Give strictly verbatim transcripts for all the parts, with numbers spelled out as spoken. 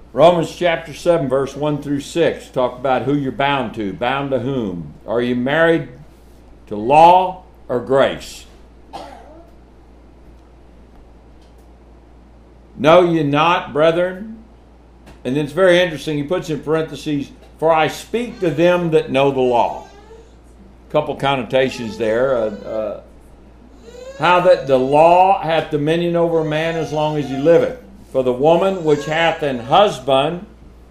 Romans chapter seven, verse one through six, talk about who you're bound to. Bound to whom? Are you married to law or grace? Know ye not, brethren? And then it's very interesting. He puts in parentheses, for I speak to them that know the law. A couple connotations there. Uh, uh, how that the law hath dominion over a man as long as he liveth. For the woman which hath an husband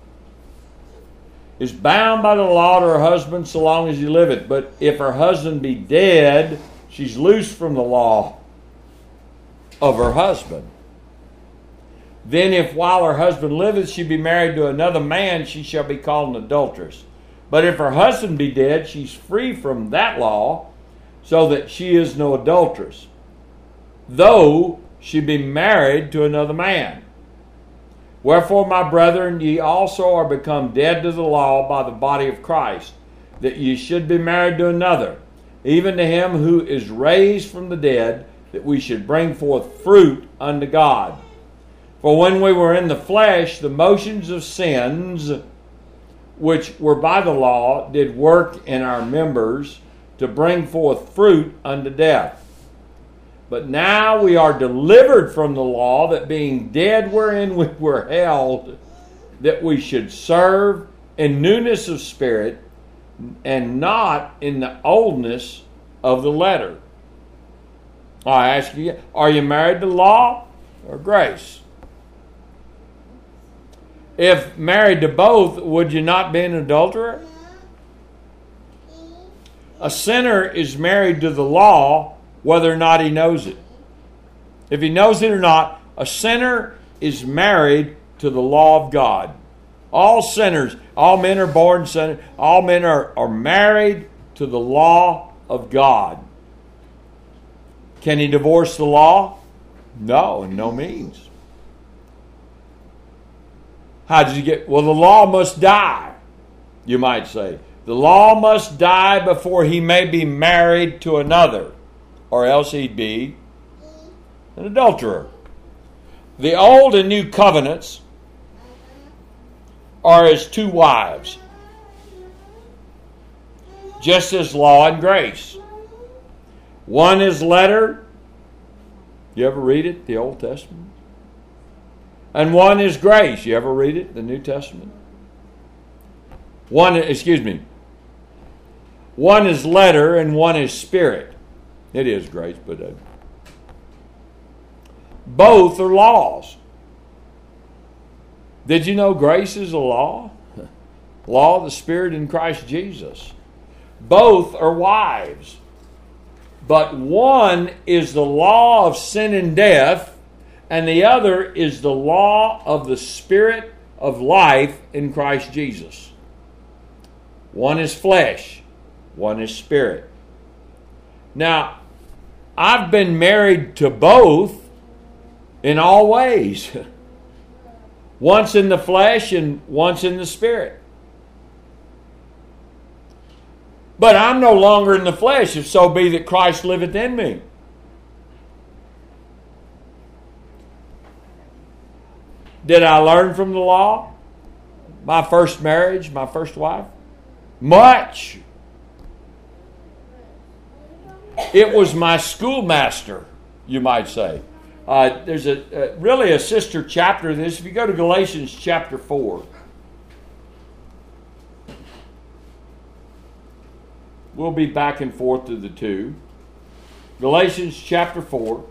is bound by the law to her husband so long as he liveth. But if her husband be dead, she's loosed from the law of her husband. Then if while her husband liveth she be married to another man, she shall be called an adulteress. But if her husband be dead, she's free from that law, so that she is no adulteress, though she be married to another man. Wherefore, my brethren, ye also are become dead to the law by the body of Christ, that ye should be married to another, even to him who is raised from the dead, that we should bring forth fruit unto God. For when we were in the flesh, the motions of sins, which were by the law, did work in our members to bring forth fruit unto death. But now we are delivered from the law, that being dead wherein we were held, that we should serve in newness of spirit, and not in the oldness of the letter. I ask you, are you married to law or grace? If married to both, would you not be an adulterer? A sinner is married to the law whether or not he knows it. If he knows it or not, a sinner is married to the law of God. All sinners, all men are born sinners, all men are, are married to the law of God. Can he divorce the law? No, in no means. How did you get? Well, the law must die, you might say. The law must die before he may be married to another, or else he'd be an adulterer. The old and new covenants are as two wives, just as law and grace. One is letter. You ever read it, the Old Testament? And one is grace. You ever read it, the New Testament? One, excuse me. One is letter and one is spirit. It is grace, but uh, both are laws. Did you know grace is a law? Law of the Spirit in Christ Jesus. Both are wives. But one is the law of sin and death, and the other is the law of the Spirit of life in Christ Jesus. One is flesh, one is spirit. Now, I've been married to both in all ways. Once in the flesh and once in the spirit. But I'm no longer in the flesh, if so be that Christ liveth in me. Did I learn from the law? My first marriage, my first wife? Much. It was my schoolmaster, you might say. Uh, there's a uh, really a sister chapter of this. If you go to Galatians chapter four, we'll be back and forth to the two. Galatians chapter four.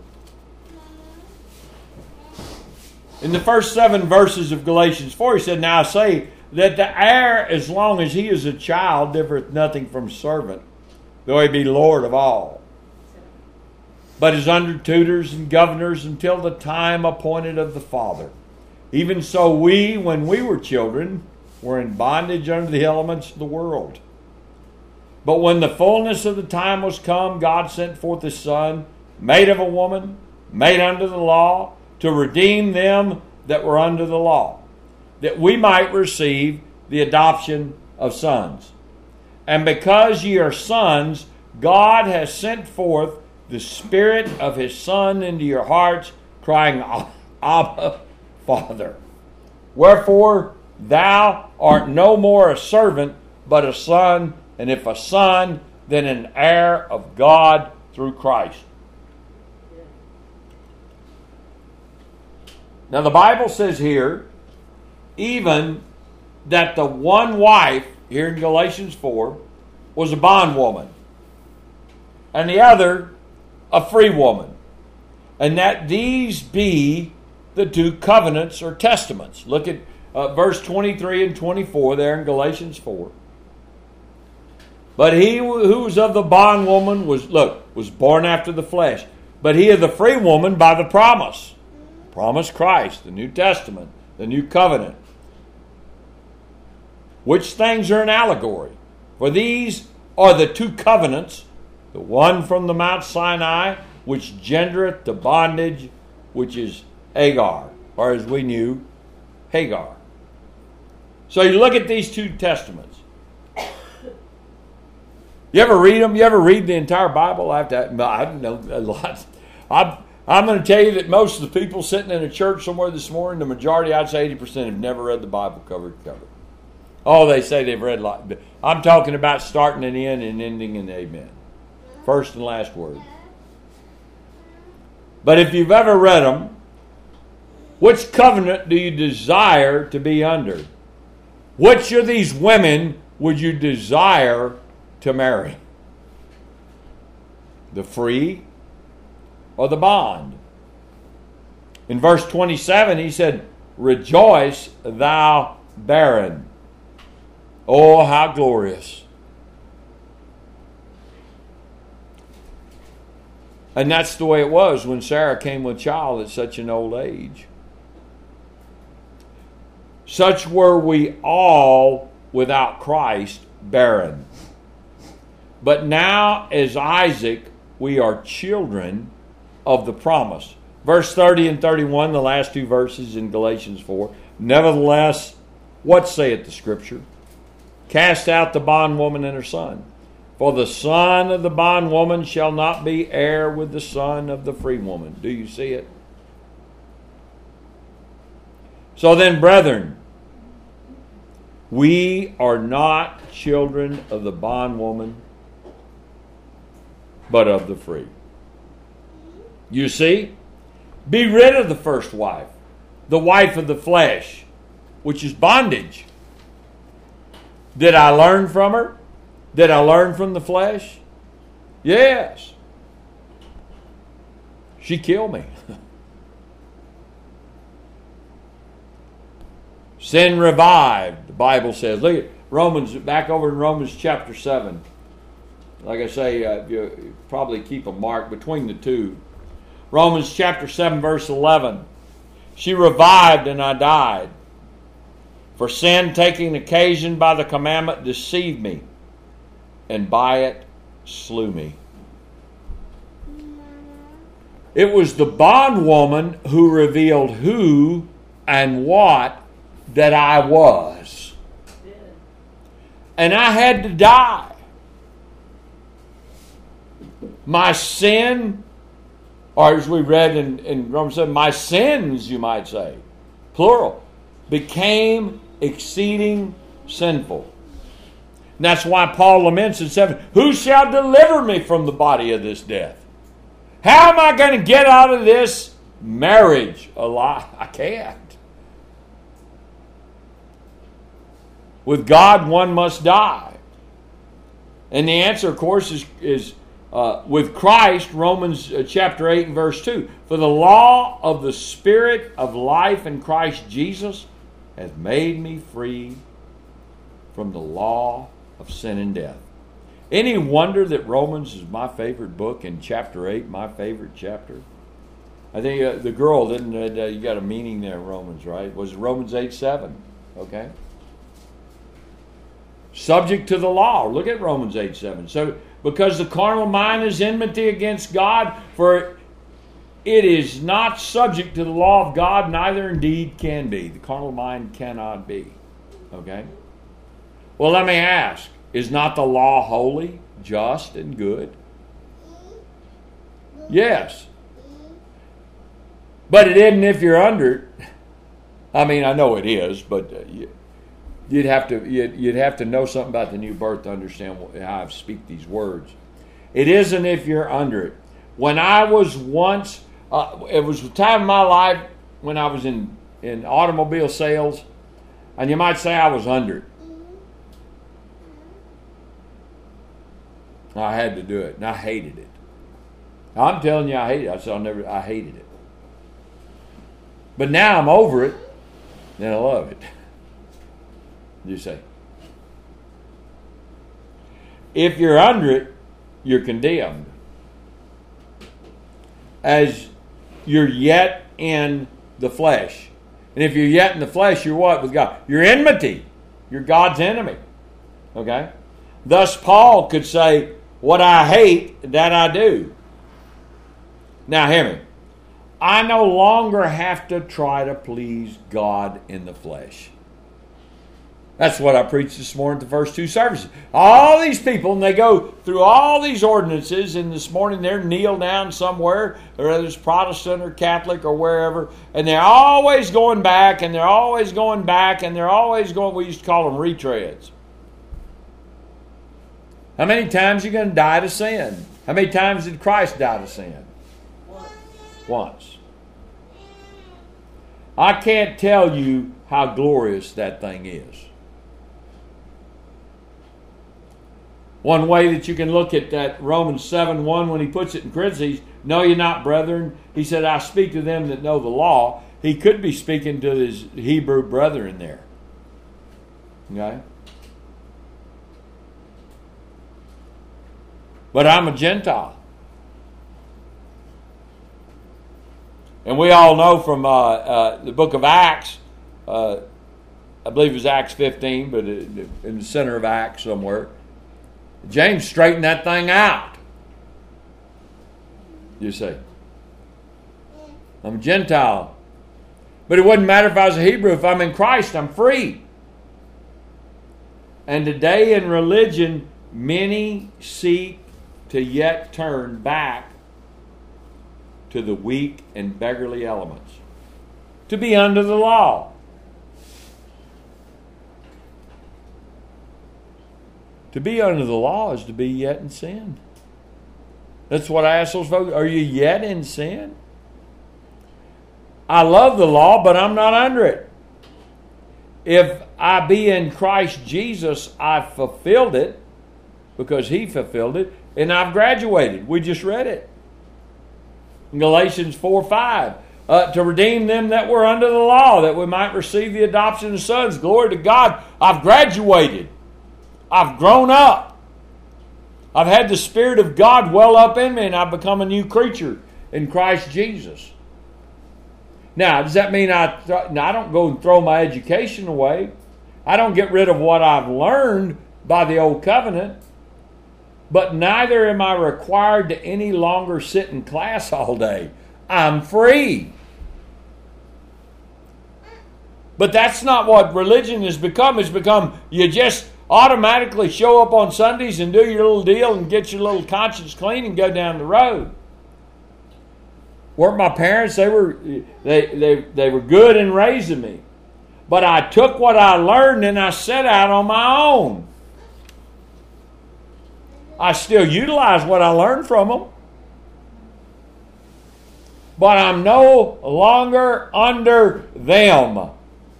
In the first seven verses of Galatians four, he said, Now I say that the heir, as long as he is a child, differeth nothing from servant, though he be Lord of all, but is under tutors and governors until the time appointed of the Father. Even so we, when we were children, were in bondage under the elements of the world. But when the fullness of the time was come, God sent forth His Son, made of a woman, made under the law, to redeem them that were under the law, that we might receive the adoption of sons. And because ye are sons, God has sent forth the Spirit of His Son into your hearts, crying, Abba, Father. Wherefore thou art no more a servant, but a son, and if a son, then an heir of God through Christ. Now the Bible says here, even that the one wife, here in Galatians four, was a bondwoman, and the other a free woman, and that these be the two covenants or testaments. Look at uh, verse twenty-three and twenty-four there in Galatians four. But he who was of the bondwoman was, look, was born after the flesh, but he of the free woman by the promise. Promise Christ, the New Testament, the New Covenant. Which things are an allegory? For these are the two covenants, the one from the Mount Sinai, which gendereth the bondage, which is Agar, or as we knew, Hagar. So you look at these two testaments. You ever read them? You ever read the entire Bible? I have to. I don't know a lot. I'm, I'm going to tell you that most of the people sitting in a church somewhere this morning, the majority, I'd say eighty percent, have never read the Bible cover to cover. Oh, they say they've read a lot. I'm talking about starting and end and ending in amen. First and last word. But if you've ever read them, which covenant do you desire to be under? Which of these women would you desire to marry? The free or the bond? In verse twenty-seven, he said, Rejoice, thou barren. Oh, how glorious. And that's the way it was when Sarah came with child at such an old age. Such were we all without Christ, barren. But now, as Isaac, we are children of the promise. Verse thirty and thirty-one, the last two verses in Galatians four. Nevertheless, what saith the Scripture? Cast out the bondwoman and her son. For the son of the bondwoman shall not be heir with the son of the free woman. Do you see it? So then, brethren, we are not children of the bondwoman, but of the free. You see? Be rid of the first wife, the wife of the flesh, which is bondage. Did I learn from her? Did I learn from the flesh? Yes. She killed me. Sin revived, the Bible says. Look at Romans, back over in Romans chapter seven. Like I say, uh, you probably keep a mark between the two. Romans chapter seven, verse eleven. She revived and I died. For sin, taking occasion by the commandment, deceived me, and by it slew me. It was the bondwoman who revealed who and what that I was. And I had to die. My sin, or as we read in, in Romans seven, my sins, you might say, plural, became exceeding sinful. And that's why Paul laments in seven, who shall deliver me from the body of this death? How am I going to get out of this marriage alive? I can't. With God, one must die. And the answer, of course, is, is uh, with Christ, Romans uh, chapter eight and verse two. For the law of the Spirit of life in Christ Jesus has made me free from the law of sin and death. Any wonder that Romans is my favorite book, in chapter eight, my favorite chapter? I think uh, the girl, didn't uh, you got a meaning there, Romans, right? Was Romans eight seven, okay? Subject to the law. Look at Romans eight seven. So, because the carnal mind is enmity against God, for it is not subject to the law of God, neither indeed can be. The carnal mind cannot be. Okay? Well, let me ask, is not the law holy, just, and good? Yes. But it isn't if you're under it. I mean, I know it is, but uh, you, you'd have to you'd, you'd have to know something about the new birth to understand what, how I speak these words. It isn't if you're under it. When I was once, uh, it was a time in my life when I was in, in automobile sales, and you might say I was under it. I had to do it, and I hated it. I'm telling you, I hated it. I said I'll never. I hated it. But now I'm over it, and I love it. You say, if you're under it, you're condemned, as you're yet in the flesh. And if you're yet in the flesh, you're what with God? You're enmity. You're God's enemy. Okay? Thus, Paul could say, what I hate, that I do. Now, hear me. I no longer have to try to please God in the flesh. That's what I preached this morning at the first two services. All these people, and they go through all these ordinances, and this morning they're kneel down somewhere, whether it's Protestant or Catholic or wherever, and they're always going back, and they're always going back, and they're always going, we used to call them retreads. How many times are you going to die to sin? How many times did Christ die to sin? Once. Once. I can't tell you how glorious that thing is. One way that you can look at that Romans seven one when he puts it in parentheses, know ye not, brethren? He said, I speak to them that know the law. He could be speaking to his Hebrew brethren there. Okay? But I'm a Gentile. And we all know from uh, uh, the book of Acts, uh, I believe it was Acts fifteen, but in the center of Acts somewhere, James straightened that thing out. You say, I'm a Gentile. But it wouldn't matter if I was a Hebrew. If I'm in Christ, I'm free. And today in religion, many seek to yet turn back to the weak and beggarly elements, to be under the law. To be under the law is to be yet in sin. That's what I ask those folks. Are you yet in sin? I love the law, but I'm not under it. If I be in Christ Jesus, I've fulfilled it because He fulfilled it, and I've graduated. We just read it. In Galatians four five. Uh, to redeem them that were under the law, that we might receive the adoption of sons. Glory to God. I've graduated. I've grown up. I've had the Spirit of God well up in me, and I've become a new creature in Christ Jesus. Now, does that mean I, th- now, I don't go and throw my education away? I don't get rid of what I've learned by the old covenant. But neither am I required to any longer sit in class all day. I'm free. But that's not what religion has become. It's become you just automatically show up on Sundays and do your little deal and get your little conscience clean and go down the road. Weren't my parents, they were they, they, they were good in raising me. But I took what I learned and I set out on my own. I still utilize what I learned from them. But I'm no longer under them.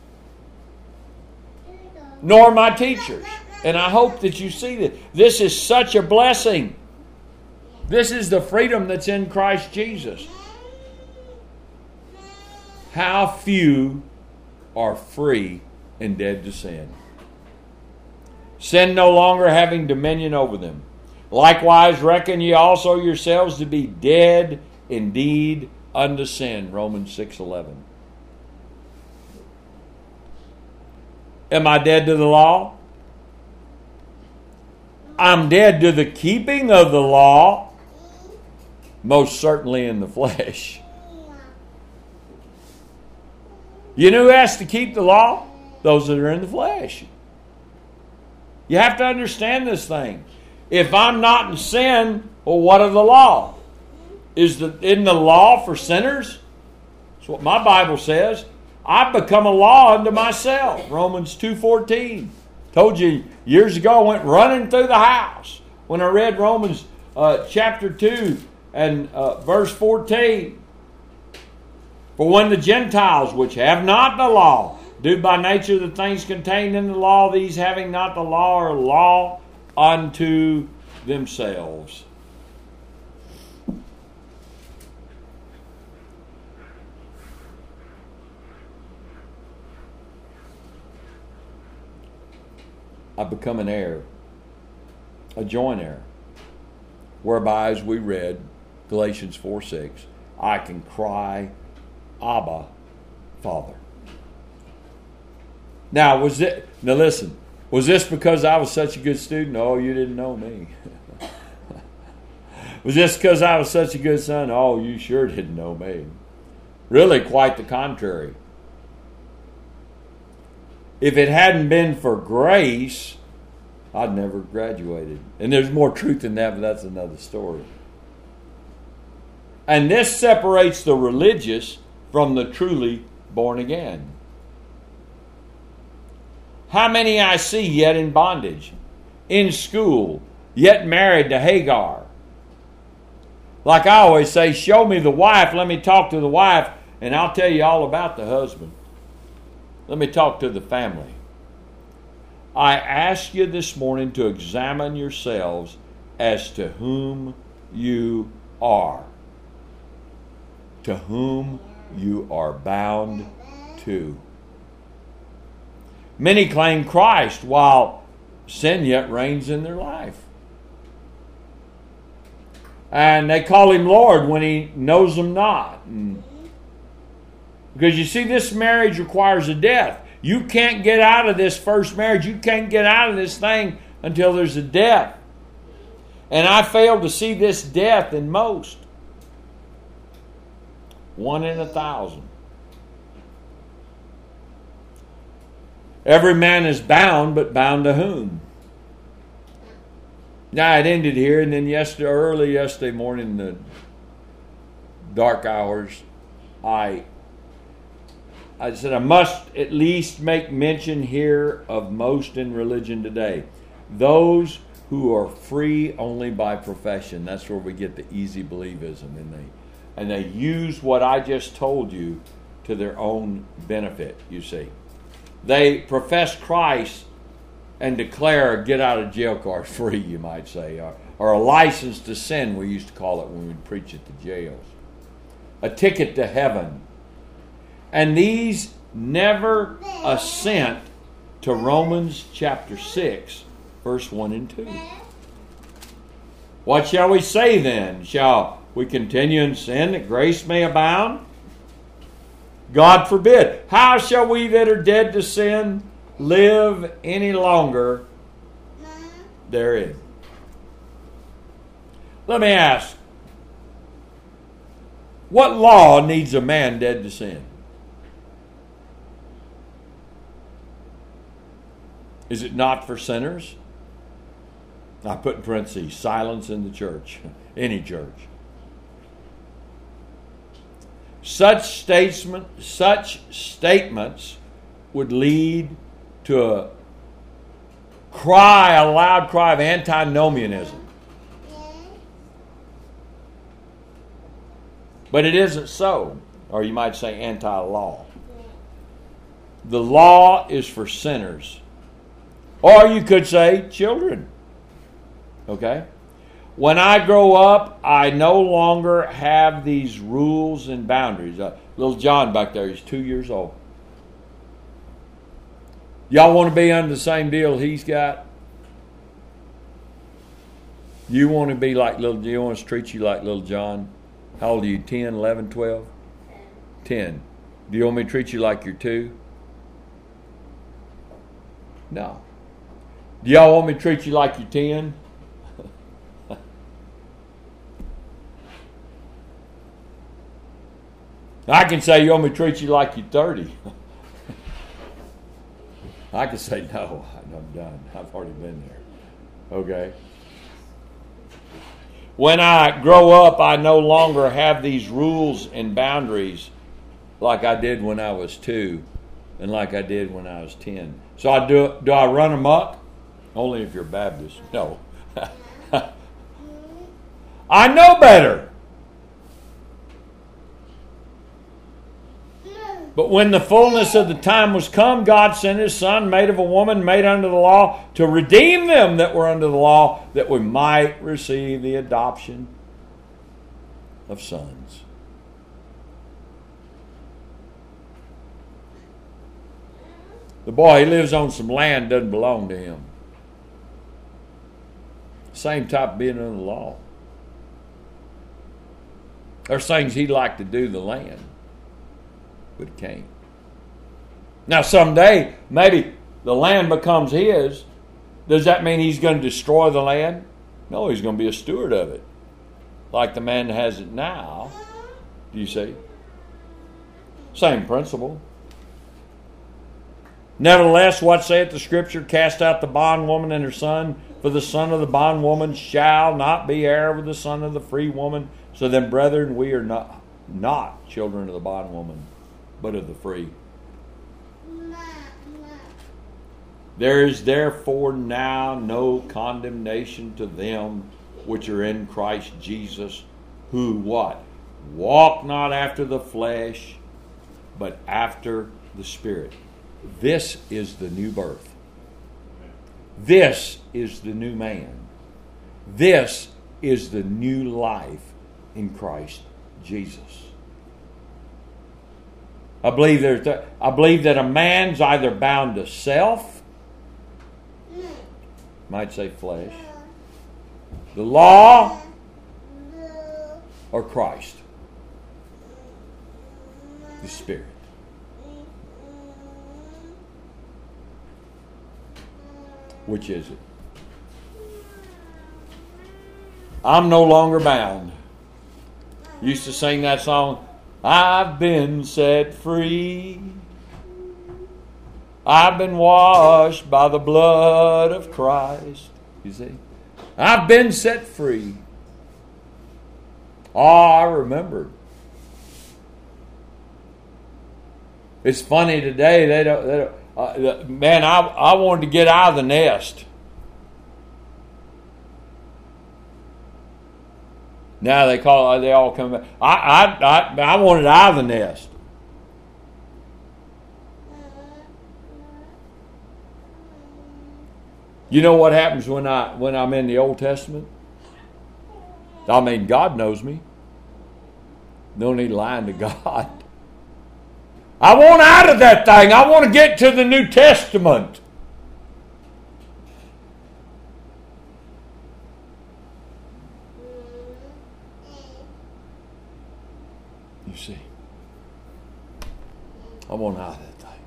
Nor my teachers. And I hope that you see that. This is such a blessing. This is the freedom that's in Christ Jesus. How few are free and dead to sin. Sin no longer having dominion over them. Likewise reckon ye also yourselves to be dead indeed unto sin. Romans six eleven. Am I dead to the law? I'm dead to the keeping of the law, most certainly in the flesh. You know who has to keep the law? Those that are in the flesh. You have to understand this thing. If I'm not in sin, well, what of the law? Is the in the law for sinners? That's what my Bible says. I've become a law unto myself. Romans two fourteen. Told you years ago I went running through the house when I read Romans uh, chapter two and uh, verse fourteen. For when the Gentiles, which have not the law, do by nature the things contained in the law, these having not the law are law unto themselves. I've become an heir, a joint heir, whereby, as we read, Galatians four six, I can cry, Abba, Father. Now, was it? Now listen, was this because I was such a good student? Oh, you didn't know me. Was this because I was such a good son? Oh, you sure didn't know me. Really, quite the contrary. If it hadn't been for grace, I'd never graduated. And there's more truth in that, but that's another story. And this separates the religious from the truly born again. How many I see yet in bondage, in school, yet married to Hagar? Like I always say, show me the wife, let me talk to the wife, and I'll tell you all about the husband. Let me talk to the family. I ask you this morning to examine yourselves as to whom you are. To whom you are bound to. Many claim Christ while sin yet reigns in their life. And they call him Lord when he knows them not. And because you see, this marriage requires a death. You can't get out of this first marriage. You can't get out of this thing until there's a death. And I fail to see this death in most. One in a thousand. Every man is bound, but bound to whom? Now it ended here, and then yesterday, early yesterday morning, in the dark hours, I I said I must at least make mention here of most in religion today. Those who are free only by profession. That's where we get the easy believism, and they and they use what I just told you to their own benefit, you see. They profess Christ and declare a get out of jail card free, you might say, or, or a license to sin, we used to call it when we'd preach at the jails. A ticket to heaven. And these never assent to Romans chapter six, verse one and two. What shall we say then? Shall we continue in sin that grace may abound? God forbid. How shall we that are dead to sin live any longer therein? Let me ask, what law needs a man dead to sin? Is it not for sinners? I put in parentheses, silence in the church, any church. Such statement, such statements would lead to a cry, a loud cry of antinomianism. But it isn't so, or you might say anti-law. The law is for sinners. Or you could say children. Okay? When I grow up, I no longer have these rules and boundaries. Uh, little John back there, he's two years old. Y'all want to be under the same deal he's got? You want to be like little, do you want us to treat you like little John? How old are you, ten, eleven, twelve? ten. Do you want me to treat you like you're two? No. Do y'all want me to treat you like you're ten? I can say, you want me to treat you like you're thirty. I can say, no, I'm done. I've already been there. Okay? When I grow up, I no longer have these rules and boundaries like I did when I was two and like I did when I was ten. So I do, do I run amok? Only if you're Baptist. No. I know better. But when the fullness of the time was come, God sent His Son, made of a woman, made under the law, to redeem them that were under the law, that we might receive the adoption of sons. The boy, he lives on some land that doesn't belong to him. Same type of being under the law. There's things he'd like to do to the land, but he can't. Now someday, maybe the land becomes his. Does that mean he's going to destroy the land? No, he's going to be a steward of it, like the man that has it now. Do you see? Same principle. Nevertheless, what saith the Scripture? Cast out the bondwoman and her son, for the son of the bondwoman shall not be heir with the son of the free woman. So then, brethren, we are not, not children of the bondwoman, but of the free. There is therefore now no condemnation to them which are in Christ Jesus, who what? Walk not after the flesh, but after the Spirit. This is the new birth. This is the new man. This is the new life in Christ Jesus. I believe there's th- I believe that a man's either bound to self, might say flesh, the law, or Christ, the Spirit. Which is it? I'm no longer bound. Used to sing that song, I've been set free. I've been washed by the blood of Christ. You see? I've been set free. Oh, I remember. It's funny today, they don't, they don't Uh, man, I, I wanted to get out of the nest. Now they call they all come back. I, I I I wanted out of the nest. You know what happens when I when I'm in the Old Testament? I mean, God knows me. No need lying to God. I want out of that thing. I want to get to the New Testament. You see, I want out of that thing.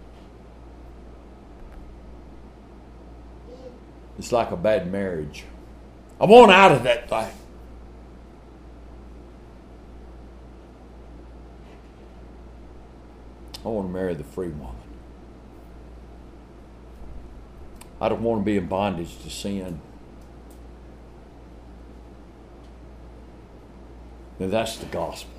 It's like a bad marriage. I want out of that thing. I want to marry the free woman. I don't want to be in bondage to sin. Now that's the gospel.